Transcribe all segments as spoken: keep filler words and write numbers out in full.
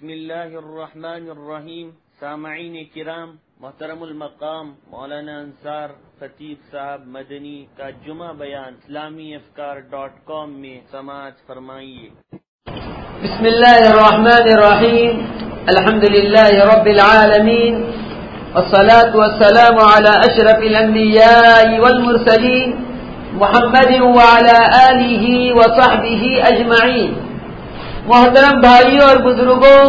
بسم اللہ الرحمن الرحیم. سامعین کرام، محترم المقام مولانا انصار خطیب صاحب مدنی کا جمعہ بیان اسلامی افکار ڈاٹ کام میں سماعت فرمائیے. بسم اللہ الرحمن الرحیم. الحمد للہ رب العالمین، والصلاة والسلام على اشرف الانبیاء والمرسلین محمد وعلى آلہ وصحبہ اجمعین. محترم بھائیوں اور بزرگوں،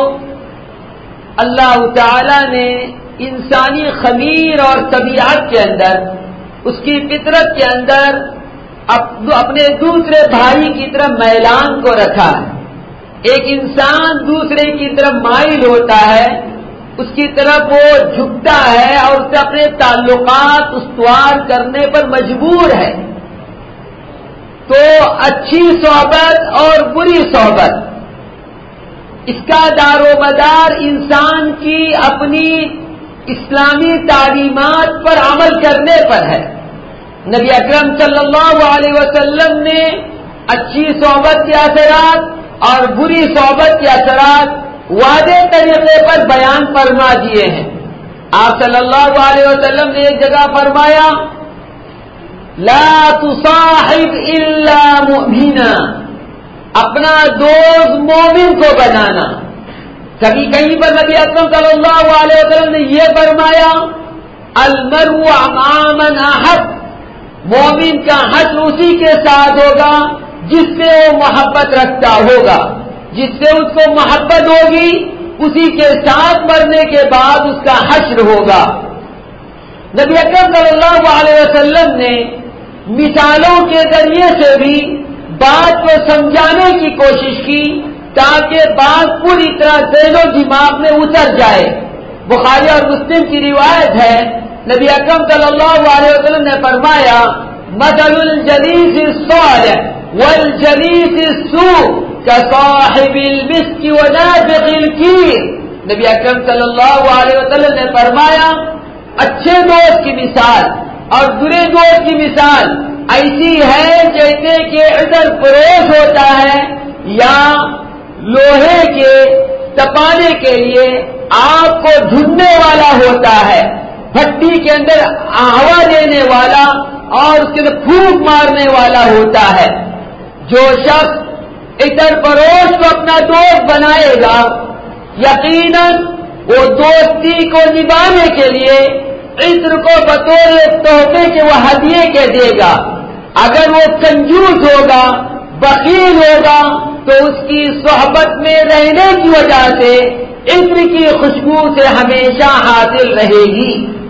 اللہ تعالی نے انسانی خمیر اور طبیعت کے اندر، اس کی فطرت کے اندر اپنے دوسرے بھائی کی طرف میلان کو رکھا ہے. ایک انسان دوسرے کی طرف مائل ہوتا ہے، اس کی طرف وہ جھکتا ہے اور اسے اپنے تعلقات استوار کرنے پر مجبور ہے. تو اچھی صحبت اور بری صحبت، اس کا دار و مدار انسان کی اپنی اسلامی تعلیمات پر عمل کرنے پر ہے. نبی اکرم صلی اللہ علیہ وسلم نے اچھی صحبت کے اثرات اور بری صحبت کے اثرات واضح طریقے پر بیان فرما دیے ہیں. آپ صلی اللہ علیہ وسلم نے ایک جگہ فرمایا، لا تصاحب الا مؤمنا، اپنا دوست مومن کو بنانا. کبھی کہیں پر نبی اکرم صلی اللہ علیہ وسلم نے یہ فرمایا، المرء مع من احب، مومن کا حشر اسی کے ساتھ ہوگا جس سے وہ محبت رکھتا ہوگا. جس سے اس کو محبت ہوگی اسی کے ساتھ مرنے کے بعد اس کا حشر ہوگا. نبی اکرم صلی اللہ علیہ وسلم نے مثالوں کے ذریعے سے بھی بات کو سمجھانے کی کوشش کی تاکہ بات پوری طرح ذہن و دماغ میں اتر جائے. بخاری اور مسلم کی روایت ہے، نبی اکرم صلی اللہ علیہ وسلم نے فرمایا، مثل الجلیس الصالح والجلیس السوء كصاحب المسك ونافخ الكير. نبی اکرم صلی اللہ علیہ وسلم نے فرمایا، اچھے دوست کی مثال اور برے دوست کی مثال ایسی ہے جیسے کہ عطر فروش ہوتا ہے یا لوہے کے تپانے کے لیے آگ کو ڈھونڈنے والا ہوتا ہے، بھٹی کے اندر ہوا دینے والا اور اس کے اندر پھونک مارنے والا ہوتا ہے. جو شخص عطر فروش کو اپنا دوست بنائے گا، یقیناً وہ دوستی کو نبھانے کے لیے عطر کو بطور تحفے کے وہ ہدیے کے دے گا. اگر وہ کنجوس ہوگا، بخیل ہوگا، تو اس کی صحبت میں رہنے کی وجہ سے عطر کی خوشبو سے ہمیشہ حاصل رہے گی.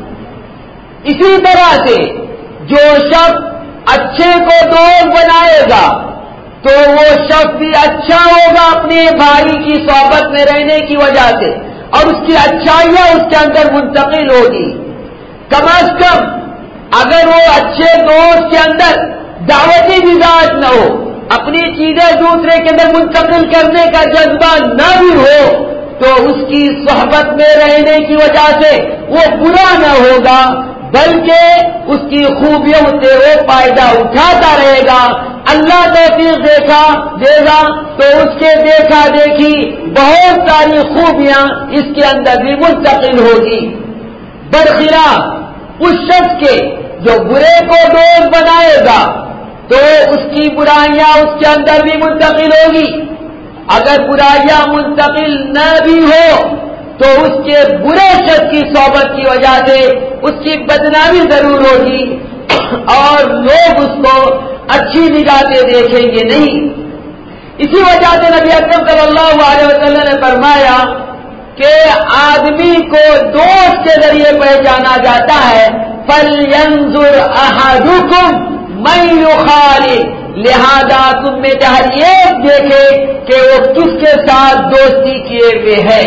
اسی طرح سے جو شخص اچھے کو دوست بنائے گا تو وہ شخص بھی اچھا ہوگا اپنے بھائی کی صحبت میں رہنے کی وجہ سے، اور اس کی اچھائیاں اس کے اندر منتقل ہوگی. کم از کم اگر وہ اچھے دوست کے اندر دعوتی مزاج نہ ہو، اپنی چیزیں دوسرے کے اندر منتقل کرنے کا جذبہ نہ بھی ہو، تو اس کی صحبت میں رہنے کی وجہ سے وہ برا نہ ہوگا، بلکہ اس کی خوبیوں سے وہ فائدہ اٹھاتا رہے گا. اللہ توفیق دیکھا دے گا تو اس کے دیکھا دیکھی بہت ساری خوبیاں اس کے اندر بھی منتقل ہوگی. برخلاف اس شخص کے جو برے کو دوست بنائے گا تو اس کی برائیاں اس کے اندر بھی منتقل ہوگی. اگر برائیاں منتقل نہ بھی ہو تو اس کے برے شخص کی صحبت کی وجہ سے اس کی بدنامی ضرور ہوگی اور لوگ اس کو اچھی نگاہ سے دیکھیں گے نہیں. اسی وجہ سے نبی اکرم صلی اللہ علیہ وسلم نے فرمایا کہ آدمی کو دوست کے ذریعے پہچانا جاتا ہے. فَلْيَنْظُرْ أَحَدُكُمْ مَنْ يُخَالِطُ، لہذا تم میں سے ہر ایک دیکھے کہ وہ کس کے ساتھ دوستی کیے ہوئے ہے.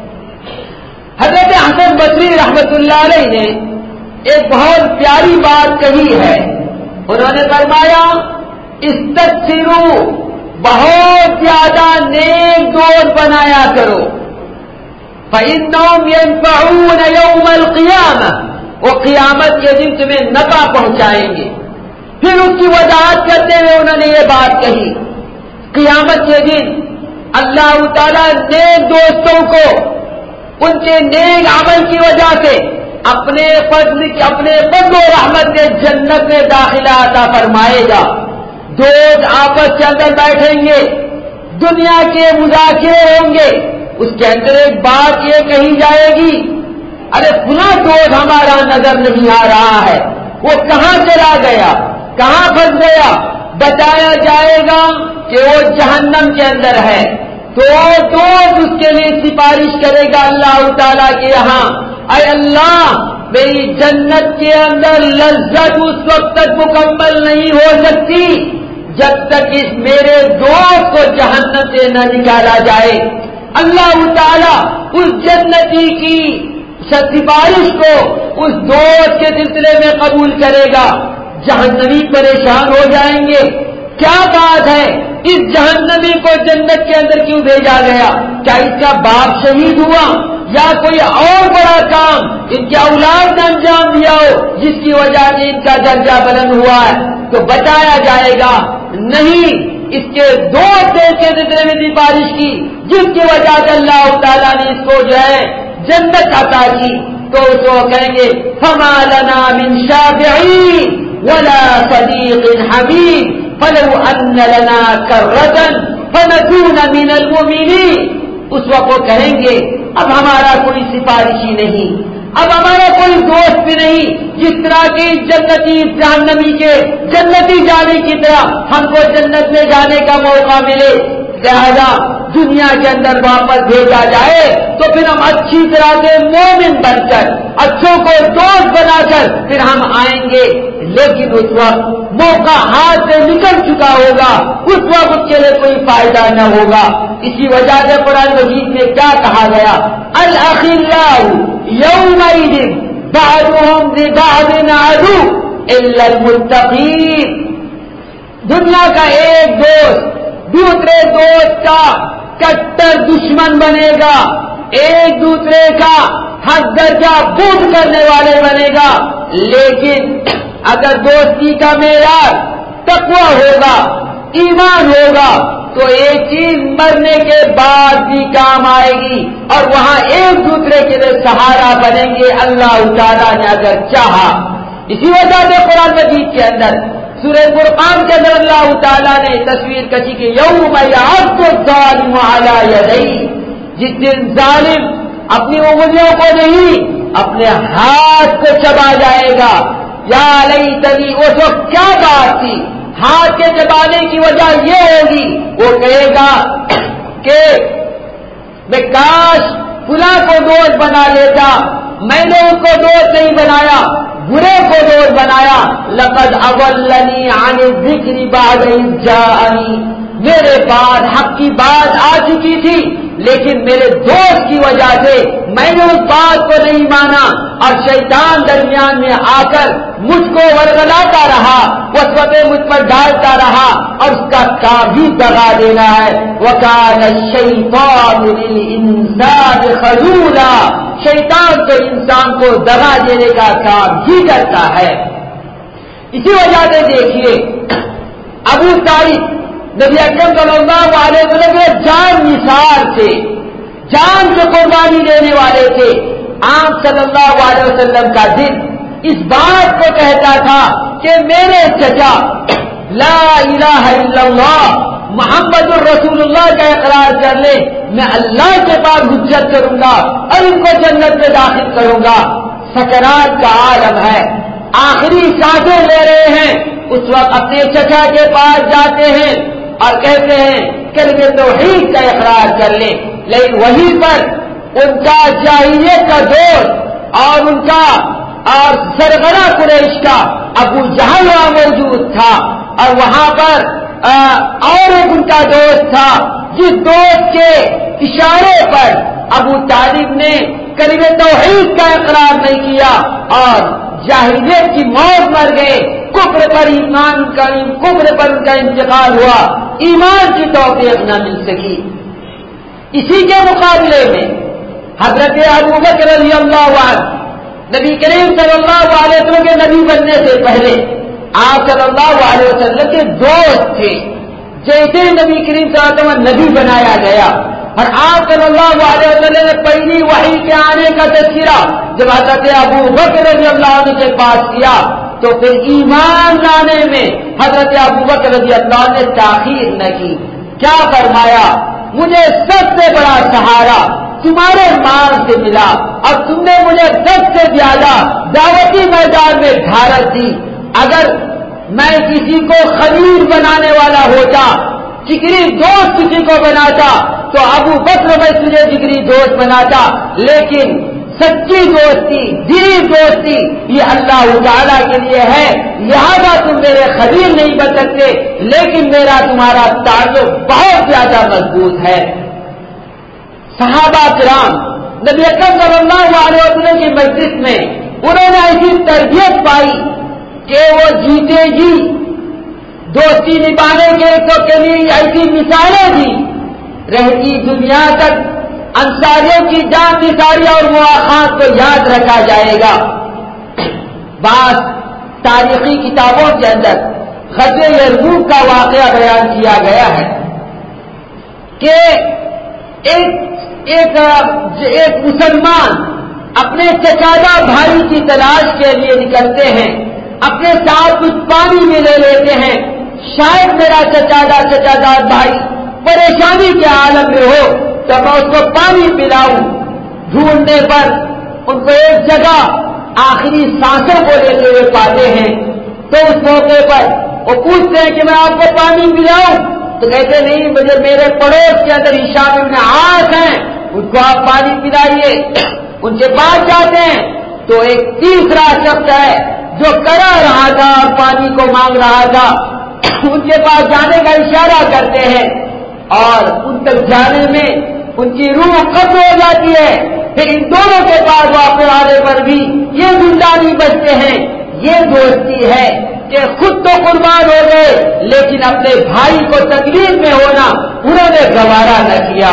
حضرت حسن بصری رحمت اللہ علیہ نے ایک بہت پیاری بات کہی ہے. انہوں نے فرمایا، استکثروا، بہت زیادہ نیک دوست بنایا کرو. فَإِنَّهُمْ يَنْفَعُونَ يَوْمَ الْقِيَامَةِ، وہ قیامت کے دن تمہیں نفع پہنچائیں گے. پھر اس کی وضاحت کرتے ہوئے انہوں نے یہ بات کہی، قیامت کے دن اللہ تعالیٰ نیک دوستوں کو ان کے نیک عمل کی وجہ سے اپنے فضل کی اپنے فضل و رحمت کے جنت میں داخلہ عطا فرمائے گا. دوست آپس کے اندر بیٹھیں گے, دنیا کے مذاکرے ہوں گے, اس کے اندر ایک بات یہ کہی جائے گی, ارے فلاں دوست ہمارا نظر نہیں آ رہا ہے, وہ کہاں چلا گیا, کہاں پھنس گیا. بتایا جائے گا کہ وہ جہنم کے اندر ہے. تو دوست اس کے لیے سفارش کرے گا اللہ تعالیٰ کے یہاں, اے اللہ میری جنت کے اندر لذت اس وقت تک مکمل نہیں ہو سکتی جب تک اس میرے دوست کو جہنم سے نہ نکالا جائے. اللہ تعالیٰ اس جنتی کی سفارش کو اس دوست کے سلسلے میں قبول کرے گا. جہنمی پریشان ہو جائیں گے, کیا بات ہے, اس جہنمی کو جنت کے اندر کیوں بھیجا گیا؟ کیا اس کا باپ شہید ہوا یا کوئی اور بڑا کام ان کے اولاد نے انجام دیا ہو جس کی وجہ سے ان کا درجہ بلند ہوا ہے؟ تو بتایا جائے گا نہیں, اس کے دوست کے سلسلے میں سفارش کی جس کی وجہ سے اللہ تعالیٰ نے اس کو جو ہے جنت عطا کی. تو اس کو کہیں گے فما لنا من شافعین ولا صدیق حمید فلو ان لنا کرۃ فنکون من المؤمنین. اس وقت وہ کہیں گے اب ہمارا کوئی سفارشی نہیں, اب ہمارا کوئی دوست بھی نہیں جس طرح کی جنتی جہنمی کے جنتی جانے کی طرح ہم کو جنت میں جانے کا موقع ملے. لہذا دنیا کے اندر واپس بھیجا جائے تو پھر ہم اچھی طرح سے مومن بن کر اچھوں کو دوست بنا کر پھر ہم آئیں گے. لیکن اس وقت موقع ہاتھ سے نکل چکا ہوگا, اس وقت اس کے لیے کوئی فائدہ نہ ہوگا. اسی وجہ سے قرآن مجید میں کیا کہا گیا, الاخلاء یومئذ بعضهم لبعض عدو الا المتقین. دنیا کا ایک دوست دوسرے دوست کا کٹر دشمن بنے گا, ایک دوسرے کا حد درجہ بغض کرنے والے بنے گا. لیکن اگر دوستی کا معیار تقویٰ ہوگا, ایمان ہوگا, تو ایک چیز مرنے کے بعد بھی کام آئے گی اور وہاں ایک دوسرے کے لیے سہارا بنیں گے اللہ تعالیٰ نے اگر چاہا. اسی وجہ سے قرآن مجید کے اندر سورہ فرقان کے اندر اللہ تعالیٰ نے تصویر کشی کی یوم یعض الظالم علی یدیہ, جس دن ظالم اپنی انگلیوں کو نہیں اپنے ہاتھ کو چبا جائے گا. یا لیتنی, اس وقت کیا بات تھی, ہاتھ کے چبانے کی وجہ یہ ہوگی وہ کہے گا کہ میں کاش فلاں کو دوست بنا لیتا, میں نے اس کو دوست نہیں بنایا, برے کو دوست بنایا. لقد اضلنی عن الذکر بعد اذ جاءنی, میرے پاس حق کی بات آ چکی تھی لیکن میرے دوست کی وجہ سے میں نے اس بات کو نہیں مانا اور شیطان درمیان میں آ کر مجھ کو ورغلاتا رہا, وسوسے مجھ پر ڈالتا رہا اور اس کا کام بھی دغا دینا ہے. وَكَانَ الشَّيْطَانُ لِلْإِنسَانِ خَذُولًا, شیطان تو انسان کو دغا دینے کا کام ہی کرتا ہے. اسی وجہ سے دیکھیے ابو طالب نبی اکرم صلی اللہ علیہ وسلم کے جان نثار تھے, جان سے قربانی دینے والے تھے. آپ صلی اللہ علیہ وسلم کا دل اس بات کو کہتا تھا کہ میرے چچا لا الہ الا اللہ محمد الرسول اللہ کا اقرار کر لے, میں اللہ کے پاس حجت کروں گا اور ان کو جنت میں داخل کروں گا. سکرات کا عالم ہے, آخری سانسیں لے رہے ہیں, اس وقت اپنے چچا کے پاس جاتے ہیں اور کہتے ہیں کلمہ توحید کا اقرار کر لیں. لیکن وہیں پر ان کا جاہلیت کا دوست اور ان کا اور سرغنہ قریش کا ابو جہل وہاں موجود تھا اور وہاں پر اور ایک ان کا دوست تھا جس دوست کے اشارے پر ابو طالب نے کلمہ توحید کا اقرار نہیں کیا اور جاہلیت کی موت مر گئے. کفر پر ایمان کا کفر پر ان کا انتقال ہوا, ایمان کی توفیق نہ مل سکی. اسی کے مقابلے میں حضرت ابو بکر رضی اللہ عنہ نبی کریم صلی اللہ علیہ وسلم کے نبی بننے سے پہلے آپ صلی اللہ علیہ وسلم کے دوست تھے. جیسے نبی کریم صلی اللہ علیہ وسلم نبی بنایا گیا اور آپ صلی اللہ علیہ وسلم نے پہلی وحی کے آنے کا تذکرہ جب حضرت ابو بکر رضی اللہ عنہ کے پاس کیا تو پھر ایمان لانے میں حضرت ابو بکر رضی اللہ عنہ نے تاخیر نہ کی. کیا فرمایا؟ مجھے سب سے بڑا سہارا تمہارے مال سے ملا اور تم نے مجھے سب سے زیادہ دعوتی میدان میں ڈھارس دی. اگر میں کسی کو خلیل بنانے والا ہوتا، جگری دوست کسی کو بناتا تو ابو بکر میں تجھے جگری دوست بناتا، لیکن سچی دوستی، دلی دوستی یہ اللہ تعالیٰ کے لیے ہے، لہذا تم میرے خلیل نہیں بن سکتے، لیکن میرا تمہارا تعلق بہت زیادہ مضبوط ہے. صحابہ کرام نبی اکرم صلی اللہ علیہ وسلم کی مجلس میں انہوں نے ایسی تربیت پائی کہ وہ جیتے جی دوستی نبھانے کے لیے ایسی مثالیں دی، رہتی دنیا تک انصاریوں کی جان نثاری اور مواخات کو یاد رکھا جائے گا. بعض تاریخی کتابوں کے اندر غزوہ یرموک کا واقعہ بیان کیا گیا ہے کہ ایک ایک ایک مسلمان اپنے چچادہ بھائی کی تلاش کے لیے نکلتے ہیں، اپنے ساتھ کچھ پانی میں لے لیتے ہیں، شاید میرا چچادہ چچادہ بھائی پریشانی کے عالم میں ہو تو میں اس کو پانی پلاؤں. ڈھونڈنے پر ان کو ایک جگہ آخری سانسوں کو لیتے ہوئے پاتے ہیں تو اس موقع پر وہ پوچھتے ہیں کہ میں آپ کو پانی پلاؤں، تو کہتے نہیں، مجھے میرے پڑوس کے اندر ہشام ابن عاص ہیں، ان کو آپ پانی پلائیے. ان کے پاس جاتے ہیں تو ایک تیسرا شخص ہے جو کرا رہا تھا اور پانی کو مانگ رہا تھا، ان کے پاس جانے کا اشارہ کرتے ہیں اور ان تک جانے میں ان کی روح ختم ہو جاتی ہے. پھر ان دونوں کے پاس واپس آنے پر بھی یہ زندہ نہیں بچتے ہیں. یہ دوستی ہے کہ خود تو قربان ہو گئے لیکن اپنے بھائی کو تکلیف میں ہونا انہوں نے گوارا نہ کیا.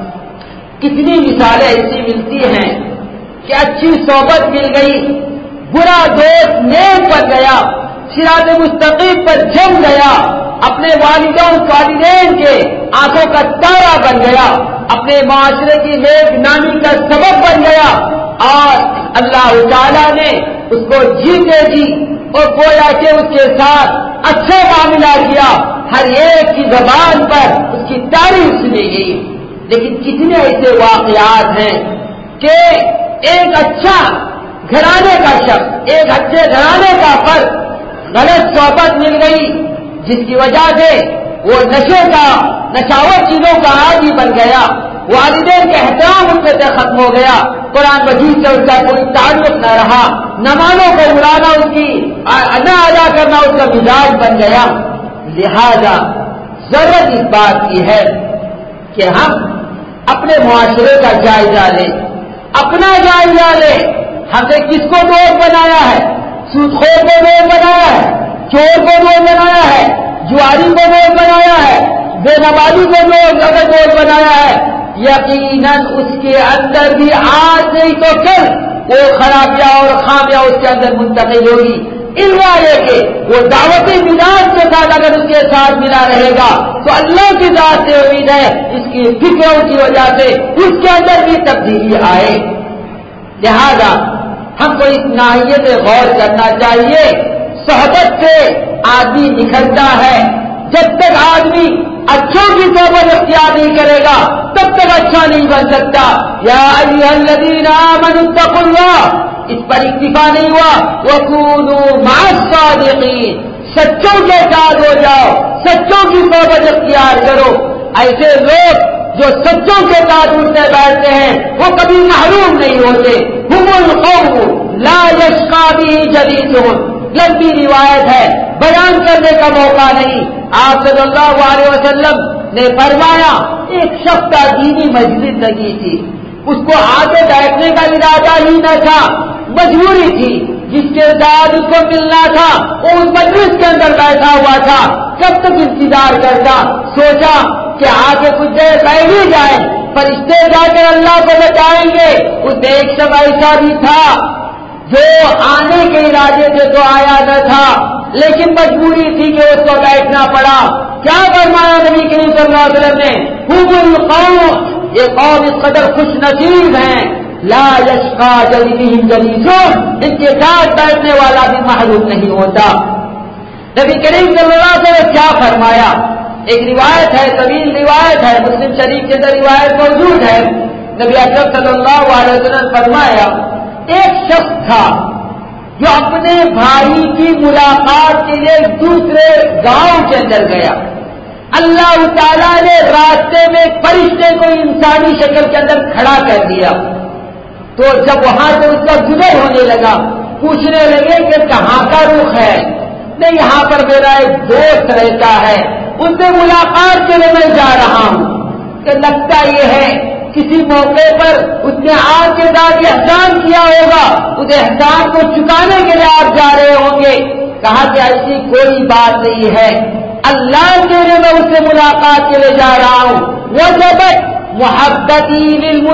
کتنی مثالیں ایسی ملتی ہیں کہ اچھی صحبت مل گئی، برا دوست نیک بن گیا، صراط مستقیم پر جم گیا، اپنے والدوں والدین کے آنکھوں کا تارا بن گیا، اپنے معاشرے کی نیک نامی کا سبب بن گیا، اور اللہ تعالیٰ نے اس کو جیتے جی اور گویا کہ اس کے ساتھ اچھا معاملہ کیا، ہر ایک کی زبان پر اس کی تعریف سنی گئی. لیکن کتنے ایسے واقعات ہیں کہ ایک اچھا گھرانے کا شخص، ایک اچھے گھرانے کا فرد غلط صحبت مل گئی جس کی وجہ سے وہ نشے کا نشاور چیزوں کا عادی بن گیا، والدین کا احترام اس سے ختم ہو گیا، قرآن مجید سے اس کا کوئی تعلق نہ رہا، نمازوں کو اڑانا اس کی نہ ادا کرنا اس کا مزاج بن گیا. لہذا ضرورت اس بات کی ہے کہ ہم اپنے معاشرے کا جائزہ لیں، اپنا جائزہ لیں. ہم نے کس کو دوست بنایا ہے؟ سودخور کو دوست بنایا ہے، چور کو دوست بنایا ہے، جواری کو دوست بنایا ہے، بے نمازی کو دوست اگر دوست بنایا ہے، یقیناً اس کے اندر بھی آج نہیں تو کل وہ خرابیاں اور خامیاں اس کے اندر منتقل ہوگی. اللہ یہ کہ وہ دعوتی مزاج کے ساتھ اگر اس کے ساتھ ملا رہے گا تو اللہ کی ذات سے امید ہے اس کی فکروں کی وجہ سے اس کے اندر بھی تبدیلی آئے. لہذا ہم کو اس ناحیے سے غور کرنا چاہیے. صحبت سے آدمی نکھرتا ہے، جب تک آدمی اچھوں کی صحبت اختیار نہیں کرے گا تب تک اچھا نہیں بن سکتا. یا ایھا الذین آمنوا اتقوا اللہ، اس پر اکتفا نہیں ہوا، وکونوا مع الصادقین، سچوں کے ساتھ ہو جاؤ، سچوں کی صحبت اختیار کرو. ایسے لوگ جو سچوں کے ساتھ اٹھتے بیٹھتے ہیں وہ کبھی محروم نہیں ہوتے. ہم القوم لا یشقی بہ جلیسہم، لمبی روایت ہے، بیان کرنے کا موقع نہیں. آپ صلی اللہ علیہ وسلم نے فرمایا ایک شخص کا دینی مجلس لگی تھی، اس کو آگے بیٹھنے کا ارادہ ہی نہ تھا، مجبوری تھی، جس کے ساتھ اس کو ملنا تھا وہ اس مجلس کے اندر بیٹھا ہوا تھا. کب تک انتظار کرتا؟ سوچا کہ آگے کچھ دیر بیٹھ ہی جائیں، فرشتے جا کر اللہ کو بتائیں گے. اس ایک شخص ایسا بھی تھا جو آنے کے ارادے سے تو آیا نہ تھا لیکن مجبوری تھی کہ اس کو بیٹھنا پڑا. کیا فرمایا نبی کریم صلی اللہ علیہ وسلم نے؟ ہم القوم یہ قوم اس قدر خوش نصیب ہیں، لا یشقا جلیسہم جلیسون، ان کے ساتھ بیٹھنے والا بھی محروم نہیں ہوتا۔ نبی کریم صلی اللہ علیہ وسلم کیا فرمایا؟ ایک روایت ہے، طویل روایت ہے، مسلم شریف کے اندر روایت موجود ہے۔ نبی اکرم صلی اللہ علیہ وسلم نے فرمایا ایک شخص تھا جو اپنے بھائی کی ملاقات کے لیے دوسرے گاؤں کے اندر گیا۔ اللہ تعالیٰ نے راستے میں ایک فرشتے کو انسانی شکل کے اندر کھڑا کر دیا، تو جب وہاں سے اس کا گزر ہونے لگا، پوچھنے لگے کہ کہاں کا رخ ہے؟ نہیں، یہاں پر میرا ایک دوست رہتا ہے، اس سے ملاقات کے لیے میں جا رہا ہوں۔ کہ لگتا یہ ہے کسی موقع پر اس نے آپ کے ساتھ احسان کیا ہوگا، اس احسان کو چکانے کے لیے آپ جا رہے ہوں گے۔ کہا کہ ایسی کوئی بات نہیں ہے، اللہ کے لیے میں اس سے ملاقات کے لیے جا رہا ہوں۔ وجبت محبتی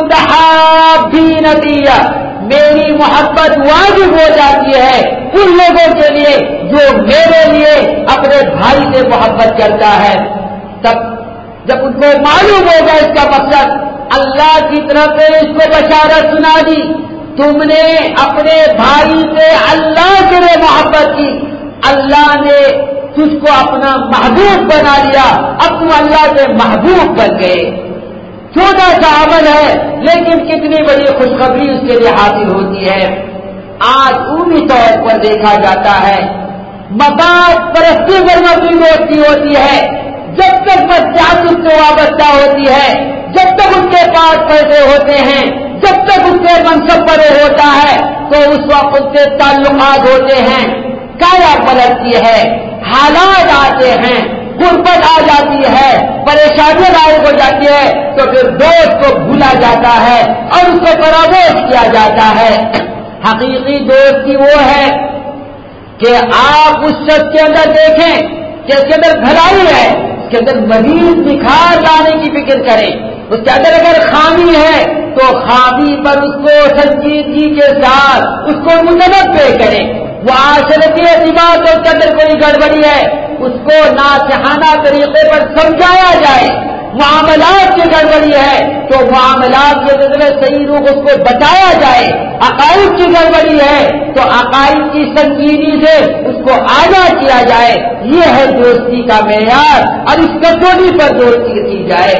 للمتحابین فیہ، میری محبت واجب ہو جاتی ہے ان لوگوں کے لیے جو میرے لیے اپنے بھائی سے محبت کرتا ہے۔ تب جب ان کو معلوم ہوگا اس کا مقصد، اللہ کی طرف سے اس کو بشارت سنا دی، تم نے اپنے بھائی سے اللہ کے لیے محبت کی، اللہ نے تجھ کو اپنا محبوب بنا لیا، اب تم اللہ کے محبوب بن گئے۔ چھوٹا سا عمل ہے لیکن کتنی بڑی خوشخبری اس کے لیے حاصل ہوتی ہے۔ آج عمومی طور پر دیکھا جاتا ہے مفاد پرستی پر مبنی ہوتی ہوتی ہے، جب تک بچات اس سے وابستہ ہوتی ہے، جب تک اس کے پاس پیسے ہوتے ہیں، جب تک اس سے منصب پر ہوتا ہے تو اس وقت اس سے تعلقات ہوتے ہیں، کایا پلٹتی ہے، حالات آتے ہیں، غربت آ جاتی ہے، پریشانیاں لاحق ہو جاتی ہے، تو پھر دوست کو بھولا جاتا ہے اور اس کو فراموش کیا جاتا ہے۔ حقیقی دوستی وہ ہے کہ آپ اس شخص کے اندر دیکھیں کہ اس کے اندر بھلائی ہے، اس کے اندر مزید نکھار لانے کی فکر کریں، اس کے اندر اگر خامی ہے تو خامی پر اس کو سنجیدگی کے ساتھ اس کو متنبع کریں۔ وہ معاشرتی اعتبار سے اس کے اندر کوئی گڑبڑی ہے اس کو ناصحانہ طریقے پر سمجھایا جائے، معاملات کی گڑبڑی ہے تو معاملات کے ذریعے صحیح روح اس کو بتایا جائے، عقائد کی گڑبڑی ہے تو عقائد کی سنجیدگی سے اس کو آگاہ کیا جائے۔ یہ ہے دوستی کا معیار اور اس کسوٹی پر دوستی کی جائے۔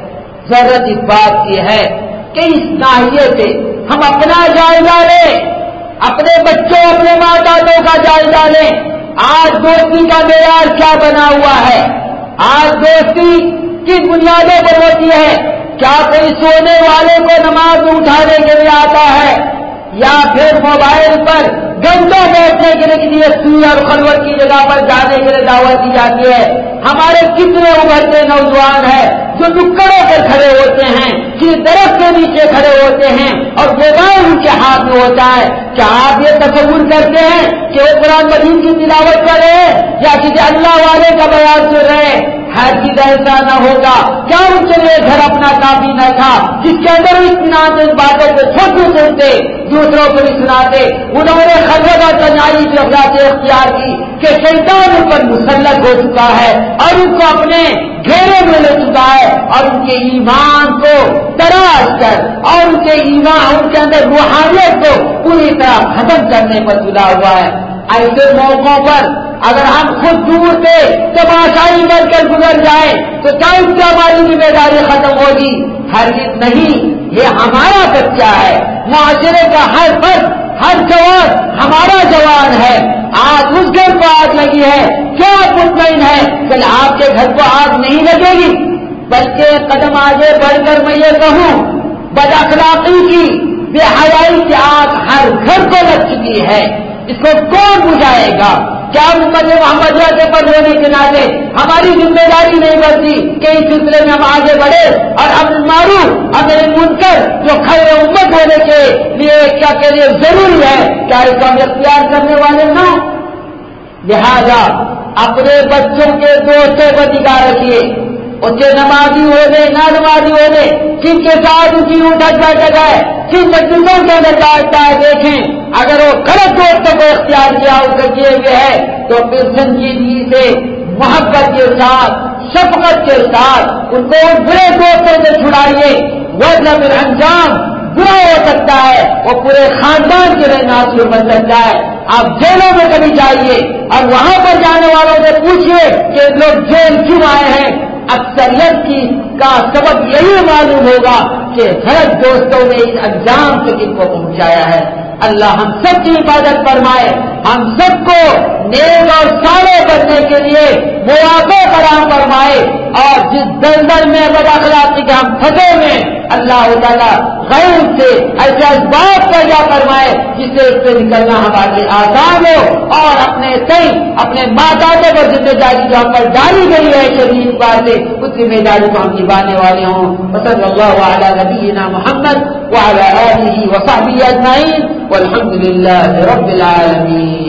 ضرورت اس بات کی ہے کہ اس ناحیے سے ہم اپنا جائزہ لیں، اپنے بچوں اپنے ماں باپوں کا جائزہ لیں۔ آج دوستی کا معیار کیا بنا ہوا ہے؟ آج دوستی کس بنیادوں پر ہوتی ہے؟ کیا کوئی سونے والے کو نماز میں اٹھانے کے لیے آتا ہے یا پھر موبائل پر گھنٹوں بیٹھنے کے لیے کسی سوئی اور خلوت کی جگہ پر جانے کے لیے دعوت دی جاتی ہے؟ ہمارے کتنے ابھرتے نوجوان ہیں جو نکڑوں پر کھڑے ہوتے ہیں، کسی درخت کے نیچے کھڑے ہوتے ہیں اور موبائل ان کے ہاتھ میں ہوتا ہے۔ کیا آپ یہ تصور کرتے ہیں کہ وہ قرآن مجید کی تلاوت کر رہے ہیں یا کسی اللہ والے کا بیان سن رہے ہیں؟ ہر چیز ایسا نہ ہوگا۔ کیا ان کے لیے گھر اپنا کافی نہ تھا جس کے اندر اطمینان ان باتوں کو خود بھی سنتے دوسروں کو بھی سناتے؟ انہوں نے خلوت اور تنہائی کی افراد اختیار کی کہ شیطان ان پر مسلط ہو چکا ہے اور ان کو اپنے گھیرے میں لے چکا ہے اور ان کے ایمان کو تراش کر اور ان کے ایمان ان کے اندر روحانیت کو پوری طرح ختم کرنے پر تلا ہوا ہے۔ ایسے موقعوں پر اگر ہم خود دور سے تماشائی کر کر گزر جائیں تو کیا اس کی ہماری ذمہ داری ختم ہوگی؟ ہرگز نہیں، یہ ہمارا بچہ ہے، معاشرے کا ہر فرد ہر جوان ہمارا جوان ہے۔ آج اس گھر کو آگ لگی ہے، کیا آپ مطمئن ہے کہ آپ کے گھر کو آگ نہیں لگے گی؟ بلکہ قدم آگے بڑھ کر میں یہ کہوں، بد اخلاقی کی بے حیائی کی آگ ہر گھر کو لگ چکی ہے، اس کو کون بجھائے گا؟ کیا امت محمدیہ کے پد ہونے کے ناطے ہماری ذمہ داری نہیں بنتی کہ اس سلسلے میں ہم آگے بڑھے اور امر معروف امر منکر جو خیر امت ہونے کے لیے کیا کے لیے ضروری ہے کیا اس کو ہم اختیار کرنے والے نہ؟ لہذا اپنے بچوں کے دوستوں پر نگاہ رکھیے، اس کے نمازی ہونے نہ نمازی ہونے کن کے ساتھ ان کی اٹھک بیٹھک ہے، کن مجلسوں کے اندر بیٹھتا ہے، دیکھیں اگر وہ غلط دوستوں کو اختیار کیا اس کا کیے ہوئے ہے تو پھر سنجیدگی سے محبت کے ساتھ شفقت کے ساتھ ان کو برے دوستوں سے چھڑائیے، مطلب انجام برا ہو سکتا ہے، وہ پورے خاندان کے لیے ناصور بن سکتا ہے۔ آپ جیلوں میں کبھی جائیے اور وہاں پر جانے والوں سے پوچھئے کہ لوگ جیل کیوں آئے ہیں، اکثریت کی کا سبب یہی معلوم ہوگا کہ غلط دوستوں نے اس انجام سے کن کو پہنچایا ہے۔ اللہ ہم سب کی حفاظت فرمائے، ہم سب کو نیک اور صالح بننے کے لیے مواقع فراہم فرمائے، اور جس دلدل میں بد اخلاقی کے ہم پھنسے میں اللہ تعالیٰ غیر سے ایسے اسباب پیدا فرمائے جس سے اس سے نکلنا ہمارے لیے آسان ہو، اور اپنے صحیح اپنے ماں باپ پر ذمہ داری جو ہم پر ڈالی گئی ہے شدید بات سے اس ذمہ داری کو ہم نبھانے والے ہوں۔ صلی اللہ علی نبینا محمد وعلی آلہ وصحبہ اجمعین والحمد للہ رب العالمین۔